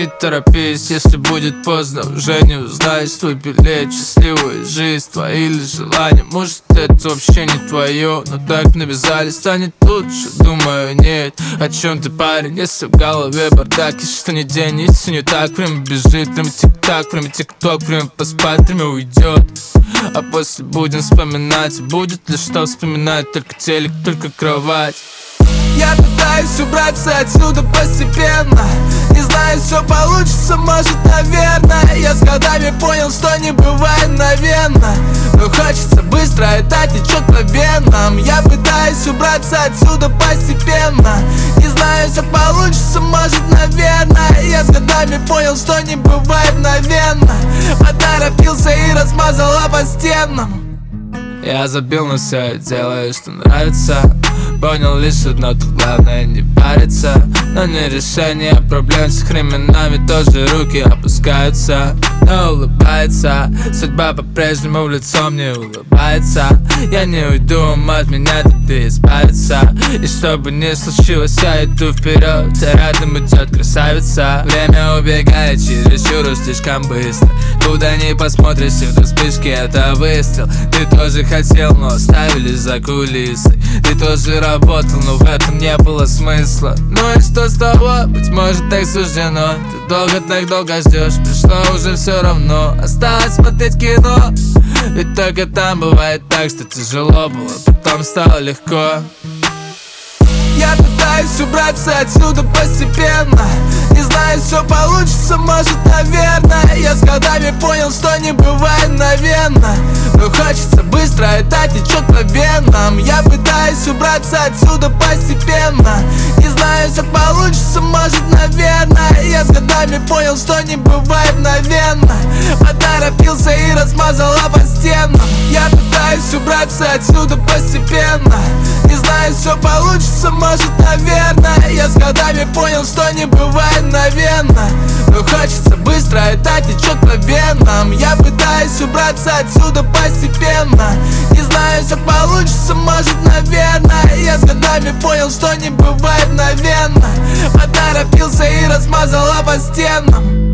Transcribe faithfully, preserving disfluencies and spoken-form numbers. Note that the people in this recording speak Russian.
Не торопись, если будет поздно, уже не узнаешь твой билет. Счастливая жизнь, твои ли желания? Может, это вообще не твое, но так навязали, станет лучше. Думаю, нет, о чем ты, парень, если в голове бардак. И что ни день, и все не так. Время бежит, время тик-так, время тик-ток, время поспать, время уйдет. А после будем вспоминать, и будет ли что вспоминать? Только телек, только кровать. Я пытаюсь убраться отсюда постепенно. Не знаю, все получится, может, наверное. Я с годами понял, что не бывает мгновенно, но хочется быстро, это течет по венам. Я пытаюсь убраться отсюда постепенно. Не знаю, все получится, может, наверное. Я с годами понял, что не бывает мгновенно. Поторопился и размазала по стенам. Я забил на все, делаю, что нравится. Понял лишь одно, тут главное не париться. Но не решение проблем с временами, тоже руки опускаются. Но улыбается, судьба по-прежнему в лицо мне улыбается. Я не уйду, от меня ты избавиться. И что бы ни случилось, я иду вперед, за рядом идет красавица. Время убегает чересчур уж слишком быстро. Куда ни посмотришь, вдруг вспышки, это выстрел. Ты тоже хотел, но оставили за кулисой. Ты тоже работал, но в этом не было смысла. Ну и что с того? Быть может, так суждено. Ты долго так долго ждешь, пришло уже все равно. Осталось смотреть кино, ведь только там бывает так, что тяжело было, потом стало легко. Я пытаюсь убраться отсюда постепенно. Не знаю, все получится, может, наверное. Я с годами понял, что не бывает мгновенно, но хочется быстро, это течет по венам. Я пытаюсь убраться отсюда постепенно. Не знаю, все получится, может, наверное. Я с годами понял, что не бывает мгновенно. Поторопился и размазала по стенам. Я пытаюсь убраться отсюда постепенно. Не знаю, все получится, может, наверное. Я с годами понял, что не бывает мгновенно, но хочется быстро, это течет по венам. Я пытаюсь убраться отсюда постепенно. Не знаю, все получится, может, наверное. Я с годами понял, что не бывает мгновенно. Поторопился и размазала по стенам.